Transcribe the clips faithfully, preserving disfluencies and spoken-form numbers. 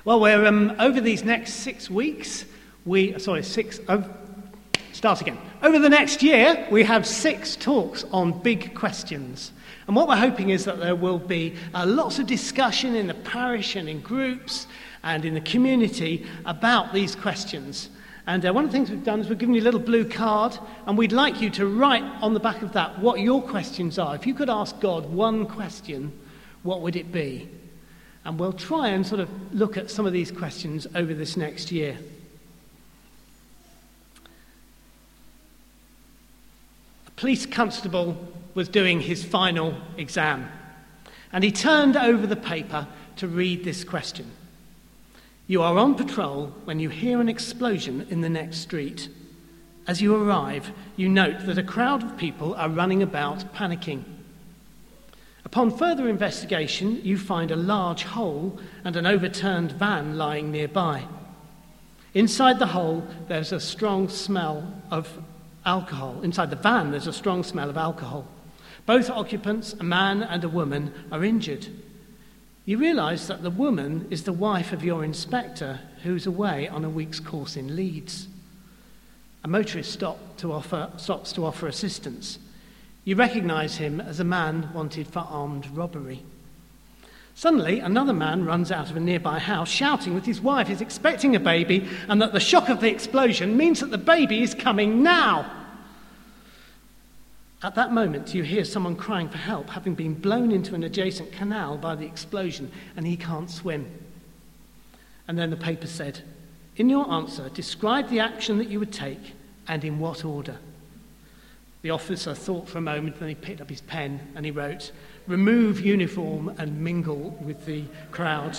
Well, we're um, over these next six weeks, we, sorry, six, oh, start again. Over the next year, we have six talks on big questions. And what we're hoping is that there will be uh, lots of discussion in the parish and in groups and in the community about these questions. And uh, one of the things we've done is we've given you a little blue card, and we'd like you to write on the back of that what your questions are. If you could ask God one question, what would it be? And we'll try and sort of look at some of these questions over this next year. A police constable was doing his final exam, and he turned over the paper to read this question. You are on patrol when you hear an explosion in the next street. As you arrive, you note that a crowd of people are running about, panicking. Upon further investigation, you find a large hole and an overturned van lying nearby. Inside the hole, there's a strong smell of alcohol. Inside the van, there's a strong smell of alcohol. Both occupants, a man and a woman, are injured. You realise that the woman is the wife of your inspector, who's away on a week's course in Leeds. A motorist stopped to offer, stops to offer assistance. You recognise him as a man wanted for armed robbery. Suddenly, another man runs out of a nearby house, shouting that his wife is expecting a baby and that the shock of the explosion means that the baby is coming now. At that moment, you hear someone crying for help, having been blown into an adjacent canal by the explosion, and he can't swim. And then the paper said, in your answer, describe the action that you would take and in what order. The officer thought for a moment, then he picked up his pen and he wrote, remove uniform and mingle with the crowd.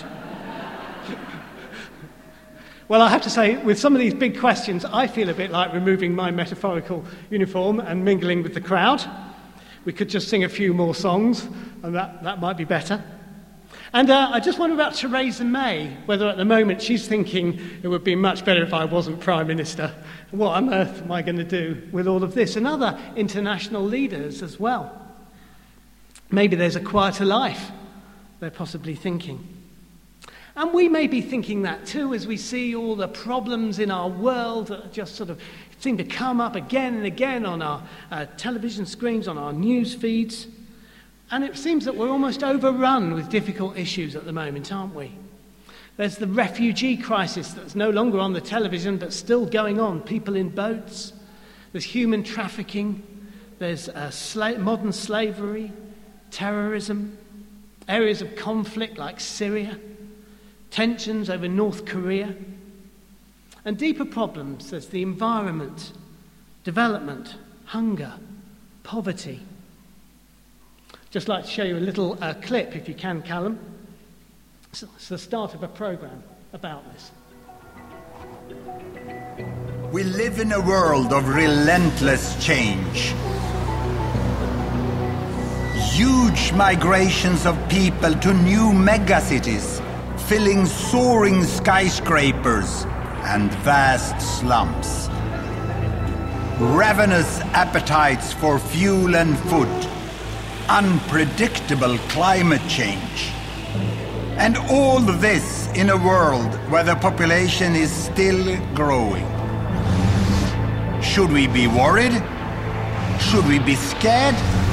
Well, I have to say, with some of these big questions, I feel a bit like removing my metaphorical uniform and mingling with the crowd. We could just sing a few more songs, and that, that might be better. And uh, I just wonder about Theresa May, whether at the moment she's thinking it would be much better if I wasn't Prime Minister. What on earth am I going to do with all of this? And other international leaders as well. Maybe there's a quieter life, they're possibly thinking. And we may be thinking that too as we see all the problems in our world that just sort of seem to come up again and again on our uh, television screens, on our news feeds. And it seems that we're almost overrun with difficult issues at the moment, aren't we? There's the refugee crisis that's no longer on the television but still going on, people in boats. There's human trafficking. There's uh, sla- modern slavery, terrorism, areas of conflict like Syria, tensions over North Korea, and deeper problems. There's the environment, development, hunger, poverty. Just like to show you a little uh, clip, if you can, Callum. It's, it's the start of a programme about this. We live in a world of relentless change. Huge migrations of people to new megacities, filling soaring skyscrapers and vast slums. Ravenous appetites for fuel and food, unpredictable climate change. And all this in a world where the population is still growing. Should we be worried? Should we be scared?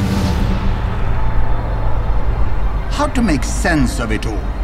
How to make sense of it all?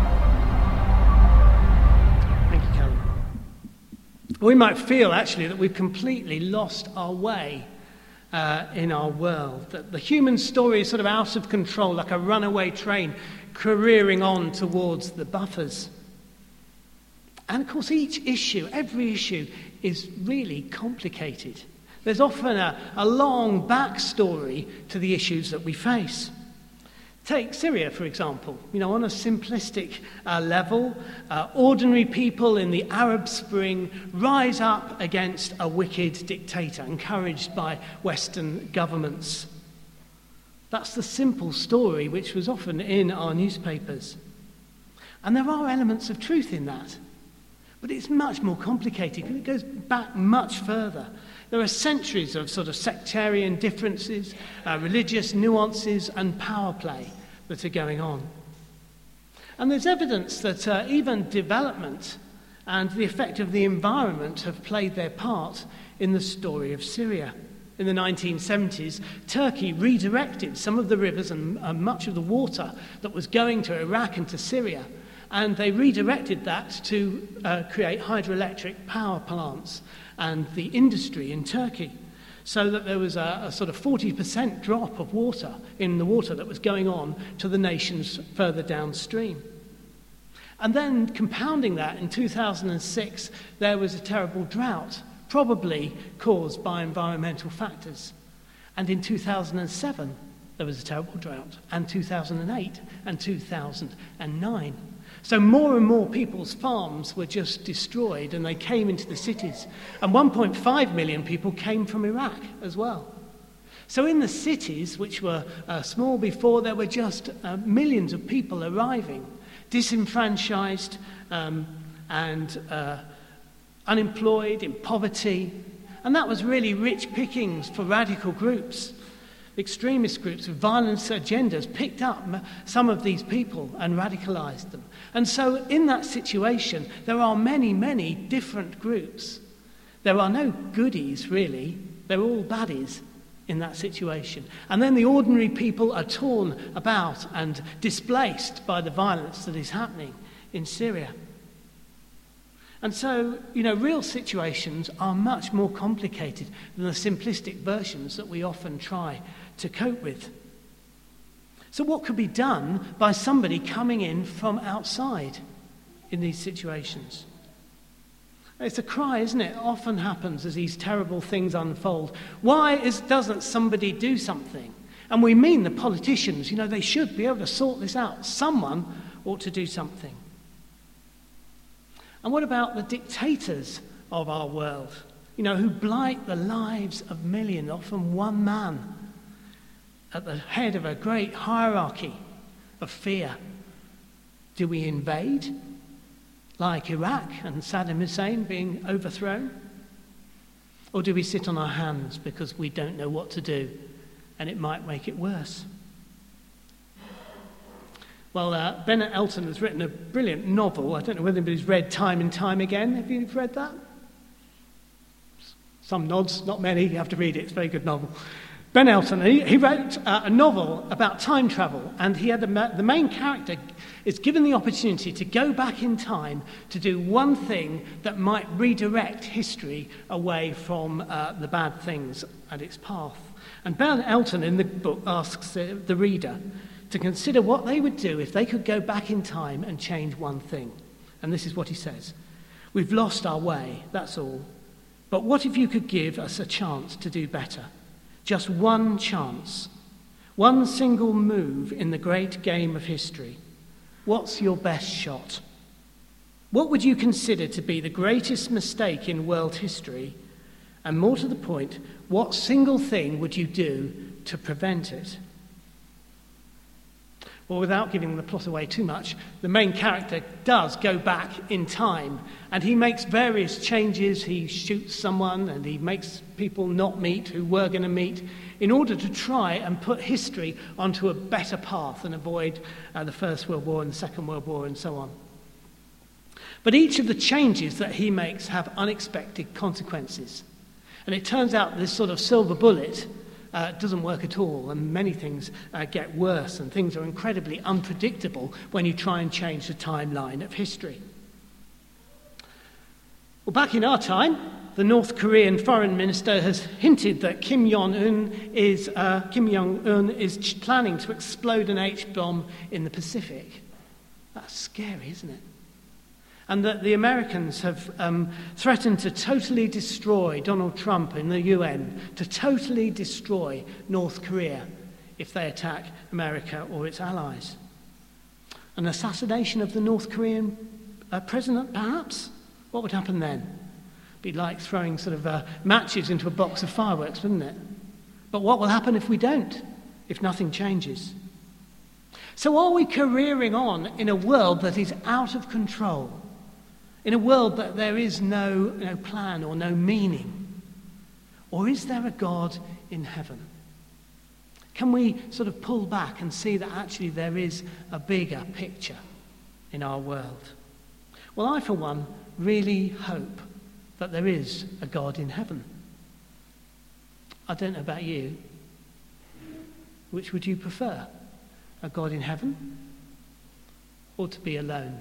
We might feel, actually, that we've completely lost our way uh, in our world, that the human story is sort of out of control, like a runaway train careering on towards the buffers. And, of course, each issue, every issue, is really complicated. There's often a, a long backstory to the issues that we face. Take Syria, for example. You know, on a simplistic uh, level, uh, ordinary people in the Arab Spring rise up against a wicked dictator, encouraged by Western governments. That's the simple story which was often in our newspapers. And there are elements of truth in that. But it's much more complicated because it goes back much further. There are centuries of sort of sectarian differences, uh, religious nuances and power play that are going on. And there's evidence that uh, even development and the effect of the environment have played their part in the story of Syria. In the nineteen seventies, Turkey redirected some of the rivers and uh, much of the water that was going to Iraq and to Syria, and they redirected that to uh, create hydroelectric power plants and the industry in Turkey, so that there was a, a sort of forty percent drop of water in the water that was going on to the nations further downstream. And then, compounding that, in two thousand six, there was a terrible drought, probably caused by environmental factors. And in two thousand seven, there was a terrible drought, and two thousand eight and two thousand nine. So more and more people's farms were just destroyed, and they came into the cities. And one point five million people came from Iraq as well. So in the cities, which were uh, small before, there were just uh, millions of people arriving, disenfranchised um, and uh, unemployed, in poverty. And that was really rich pickings for radical groups. Extremist groups with violent agendas picked up some of these people and radicalized them. And so in that situation, there are many, many different groups. There are no goodies, really. They're all baddies in that situation. And then the ordinary people are torn about and displaced by the violence that is happening in Syria. And so, you know, real situations are much more complicated than the simplistic versions that we often try to cope with. So what could be done by somebody coming in from outside in these situations? It's a cry, isn't it? It often happens as these terrible things unfold. Why is, doesn't somebody do something? And we mean the politicians. You know, they should be able to sort this out. Someone ought to do something. And what about the dictators of our world? You know, who blight the lives of millions, often one man, at the head of a great hierarchy of fear. Do we invade, like Iraq and Saddam Hussein being overthrown? Or do we sit on our hands because we don't know what to do and it might make it worse? Well, uh, Bennett Elton has written a brilliant novel. I don't know whether anybody's read Time and Time Again. Have you read that? Some nods, not many. You have to read it. It's a very good novel. Ben Elton, he, he wrote uh, a novel about time travel, and he had a, the main character is given the opportunity to go back in time to do one thing that might redirect history away from uh, the bad things and its path. And Ben Elton in the book asks uh, the reader to consider what they would do if they could go back in time and change one thing. And this is what he says. We've lost our way, that's all. But what if you could give us a chance to do better? Just one chance, one single move in the great game of history. What's your best shot? What would you consider to be the greatest mistake in world history? And more to the point, what single thing would you do to prevent it? Well, without giving the plot away too much, the main character does go back in time, and he makes various changes. He shoots someone, and he makes people not meet who were going to meet, in order to try and put history onto a better path and avoid uh, the First World War and the Second World War and so on. But each of the changes that he makes have unexpected consequences. And it turns out this sort of silver bullet Uh, doesn't work at all, and many things uh, get worse, and things are incredibly unpredictable when you try and change the timeline of history. Well, back in our time, the North Korean foreign minister has hinted that Kim Jong-un is uh, Kim Jong-un is ch- planning to explode an H-bomb in the Pacific. That's scary, isn't it? And that the Americans have um, threatened to totally destroy Donald Trump in the U N, to totally destroy North Korea if they attack America or its allies. An assassination of the North Korean uh, president, perhaps? What would happen then? It'd be like throwing sort of uh, matches into a box of fireworks, wouldn't it? But what will happen if we don't, if nothing changes? So are we careering on in a world that is out of control? In a world that there is no, no plan or no meaning? Or is there a God in heaven? Can we sort of pull back and see that actually there is a bigger picture in our world? Well, I, for one, really hope that there is a God in heaven. I don't know about you. Which would you prefer? A God in heaven or to be alone?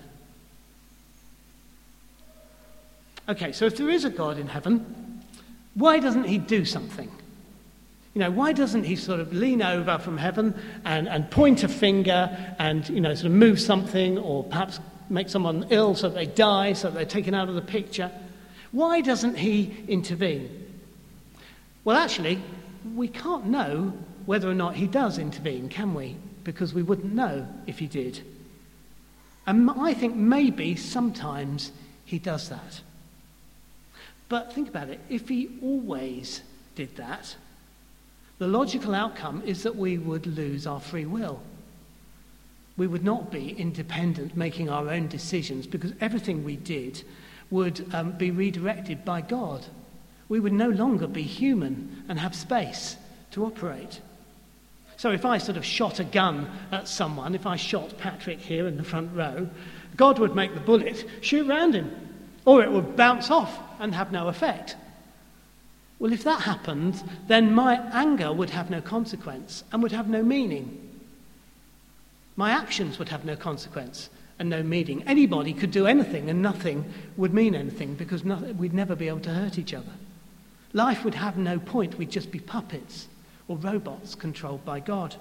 Okay, so if there is a God in heaven, why doesn't he do something? You know, why doesn't he sort of lean over from heaven and, and point a finger and, you know, sort of move something, or perhaps make someone ill so that they die, so that they're taken out of the picture? Why doesn't he intervene? Well, actually, we can't know whether or not he does intervene, can we? Because we wouldn't know if he did. And I think maybe sometimes he does that. But think about it. If he always did that, the logical outcome is that we would lose our free will. We would not be independent, making our own decisions, because everything we did would um, be redirected by God. We would no longer be human and have space to operate. So if I sort of shot a gun at someone, if I shot Patrick here in the front row, God would make the bullet shoot round him, or it would bounce off and have no effect. Well, if that happened, then my anger would have no consequence and would have no meaning. My actions would have no consequence and no meaning. Anybody could do anything and nothing would mean anything, because nothing, we'd never be able to hurt each other. Life would have no point. We'd just be puppets or robots controlled by God.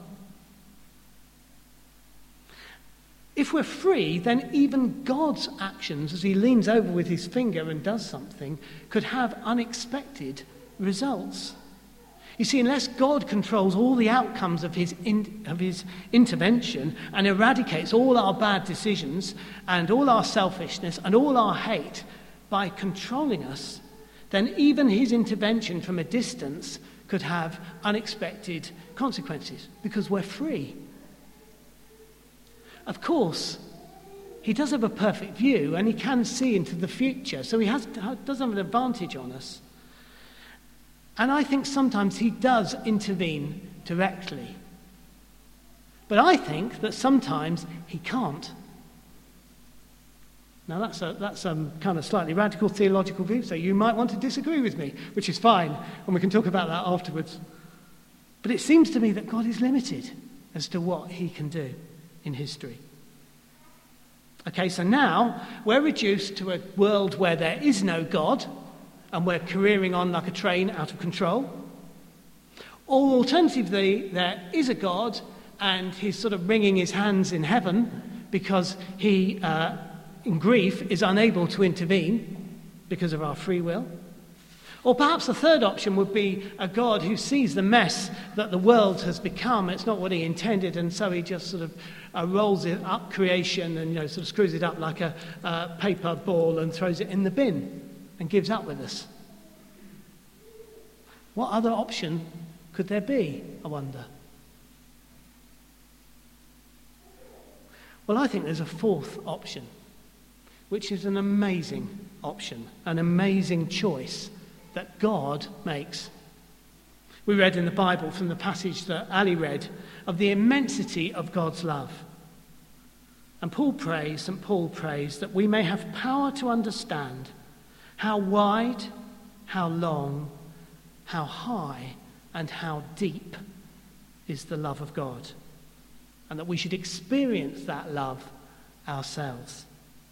If we're free, then even God's actions, as he leans over with his finger and does something, could have unexpected results. You see, unless God controls all the outcomes of his, in, of his intervention and eradicates all our bad decisions and all our selfishness and all our hate by controlling us, then even his intervention from a distance could have unexpected consequences, because we're free. Of course, he does have a perfect view and he can see into the future, so he has, does have an advantage on us. And I think sometimes he does intervene directly. But I think that sometimes he can't. Now that's a that's a kind of slightly radical theological view, so you might want to disagree with me, which is fine, and we can talk about that afterwards. But it seems to me that God is limited as to what he can do in history. Okay, so now we're reduced to a world where there is no God, and we're careering on like a train out of control. Or alternatively, there is a God, and he's sort of wringing his hands in heaven because he, uh, in grief, is unable to intervene because of our free will. Or perhaps the third option would be a God who sees the mess that the world has become. It's not what he intended, and so he just sort of uh, rolls it up creation and, you know, sort of screws it up like a uh, paper ball and throws it in the bin and gives up with us. What other option could there be, I wonder? Well, I think there's a fourth option, which is an amazing option, an amazing choice that God makes. We read in the Bible from the passage that Ali read of the immensity of God's love. And Paul prays, Saint Paul prays, that we may have power to understand how wide, how long, how high, and how deep is the love of God, and that we should experience that love ourselves.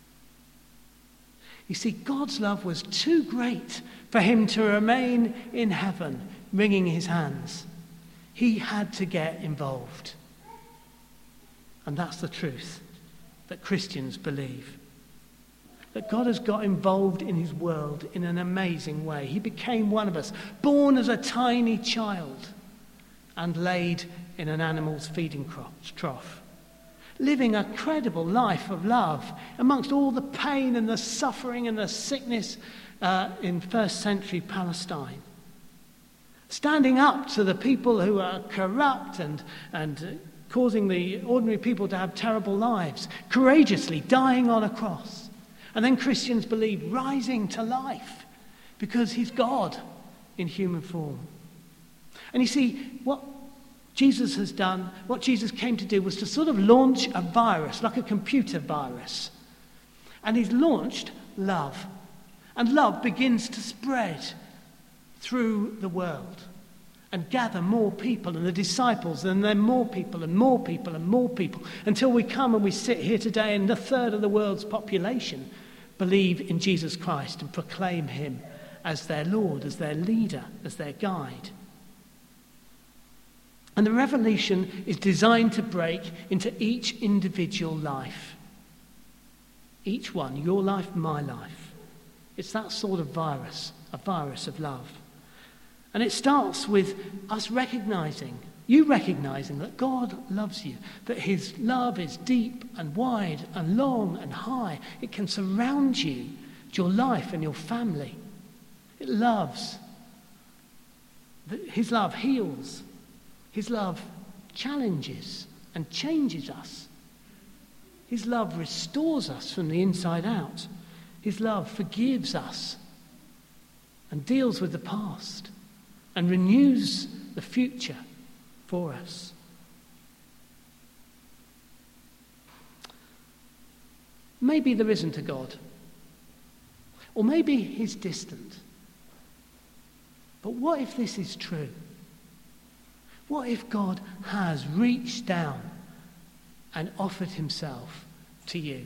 You see, God's love was too great for him to remain in heaven, wringing his hands. He had to get involved. And that's the truth that Christians believe. That God has got involved in his world in an amazing way. He became one of us, born as a tiny child and laid in an animal's feeding trough, living a credible life of love amongst all the pain and the suffering and the sickness uh, in first century Palestine. Standing up to the people who are corrupt and, and uh, causing the ordinary people to have terrible lives, courageously dying on a cross. And then Christians believe rising to life because he's God in human form. And you see, what Jesus has done, what Jesus came to do was to sort of launch a virus, like a computer virus. And he's launched love. And love begins to spread through the world and gather more people and the disciples, and then more people and more people and more people, until we come and we sit here today and a third of the world's population believe in Jesus Christ and proclaim him as their Lord, as their leader, as their guide. And the revolution is designed to break into each individual life. Each one, your life, my life. It's that sort of virus, a virus of love. And it starts with us recognizing, you recognizing that God loves you, that his love is deep and wide and long and high. It can surround you, your life and your family. It loves. His love heals. His love challenges and changes us. His love restores us from the inside out. His love forgives us and deals with the past and renews the future for us. Maybe there isn't a God. Or maybe he's distant. But what if this is true? What if God has reached down and offered himself to you?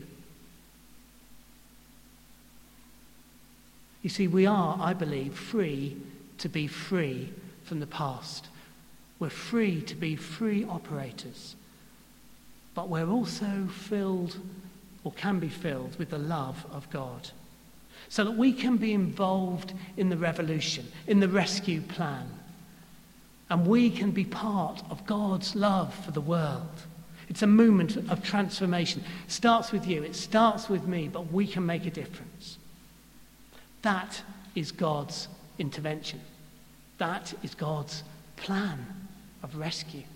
You see, we are, I believe, free to be free from the past. We're free to be free operators. But we're also filled, or can be filled, with the love of God. So that we can be involved in the revolution, in the rescue plan. And we can be part of God's love for the world. It's a movement of transformation. It starts with you, it starts with me, but we can make a difference. That is God's intervention. That is God's plan of rescue.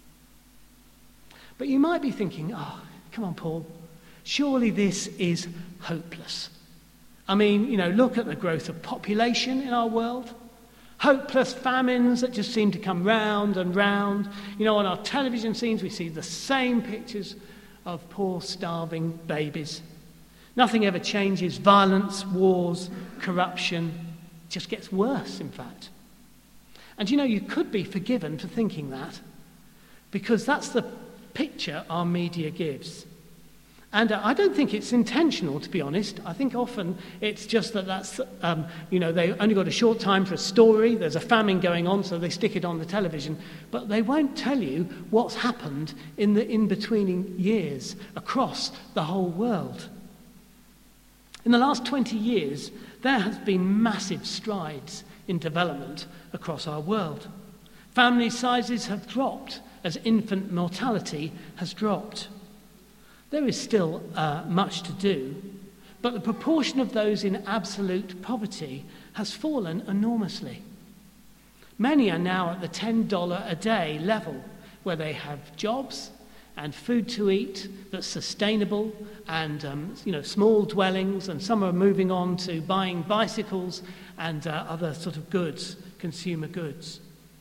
But you might be thinking, oh, come on, Paul, surely this is hopeless. I mean, you know, look at the growth of population in our world. Hopeless famines that just seem to come round and round. You know, on our television scenes we see the same pictures of poor starving babies. Nothing ever changes. Violence, wars, corruption just gets worse, in fact. And you know, you could be forgiven for thinking that, because that's the picture our media gives. And uh, I don't think it's intentional, to be honest. I think often it's just that that's, um, you know, they only got a short time for a story. There's a famine going on, so they stick it on the television. But they won't tell you what's happened in the in-between years across the whole world. In the last twenty years, there has been massive strides in development across our world. Family sizes have dropped as infant mortality has dropped. There is still uh, much to do, but the proportion of those in absolute poverty has fallen enormously. Many are now at the ten dollars a day level, where they have jobs and food to eat that's sustainable, and um, you know, small dwellings, and some are moving on to buying bicycles and uh, other sort of goods, consumer goods.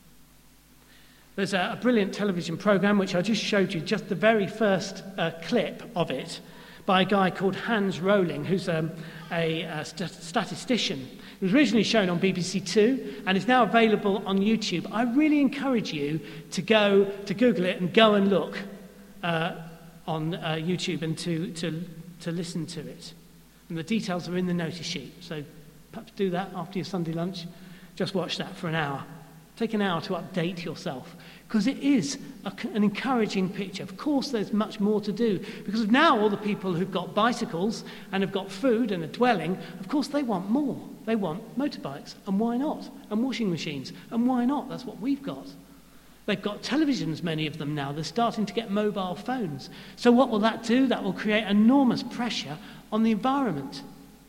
There's a, a brilliant television program which I just showed you, just the very first uh, clip of it, by a guy called Hans Rowling, who's um, a, a st- statistician. It was originally shown on B B C Two and is now available on YouTube. I really encourage you to go to Google it and go and look uh, on uh, YouTube and to, to, to listen to it. And the details are in the notice sheet, so perhaps do that after your Sunday lunch. Just watch that for an hour. Take an hour to update yourself, because it is a, an encouraging picture. Of course, there's much more to do, because now all the people who've got bicycles and have got food and a dwelling, of course, they want more. They want motorbikes, and why not? And washing machines, and why not? That's what we've got. They've got televisions, many of them now. They're starting to get mobile phones. So what will that do? That will create enormous pressure on the environment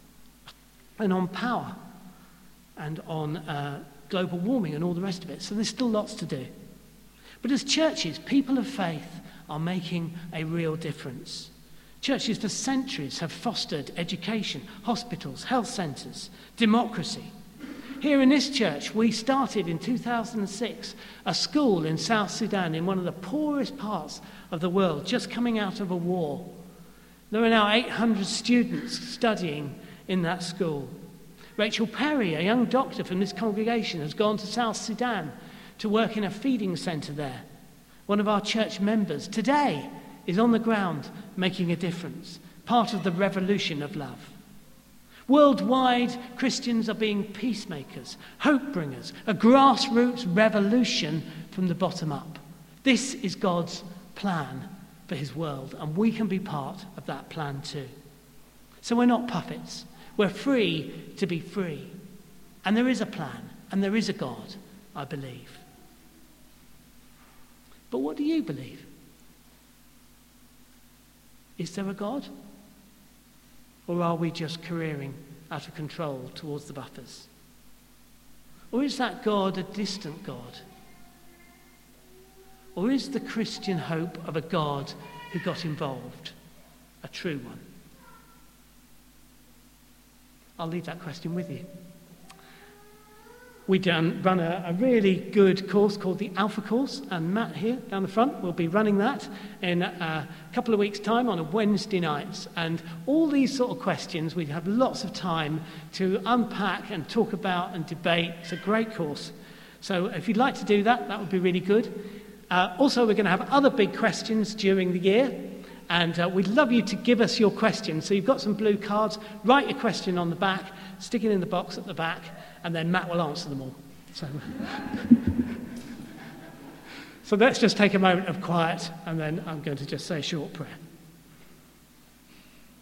and on power and on uh, global warming and all the rest of it. So there's still lots to do. But as churches, people of faith are making a real difference. Churches for centuries have fostered education, hospitals, health centres, democracy. here in this church, we started in two thousand six a school in South Sudan, in one of the poorest parts of the world, just coming out of a war. There are now eight hundred students studying in that school. Rachel Perry, a young doctor from this congregation, has gone to South Sudan to work in a feeding centre there. One of our church members today is on the ground making a difference, part of the revolution of love. Worldwide, Christians are being peacemakers, hope bringers, a grassroots revolution from the bottom up. This is God's plan for his world, and we can be part of that plan too. So we're not puppets. We're free to be free. And there is a plan, and there is a God, I believe. But what do you believe? Is there a God? Or are we just careering out of control towards the buffers? Or is that God a distant God? Or is the Christian hope of a God who got involved a true one? I'll leave that question with you. We done, run a, a really good course called the Alpha Course, and Matt here down the front will be running that in a couple of weeks' time on a Wednesday night. And all these sort of questions, we have lots of time to unpack and talk about and debate. It's a great course. So if you'd like to do that, that would be really good. Uh, also, we're going to have other big questions during the year. And uh, we'd love you to give us your questions. So you've got some blue cards. Write your question on the back, stick it in the box at the back, and then Matt will answer them all. So, so let's just take a moment of quiet, and then I'm going to just say a short prayer.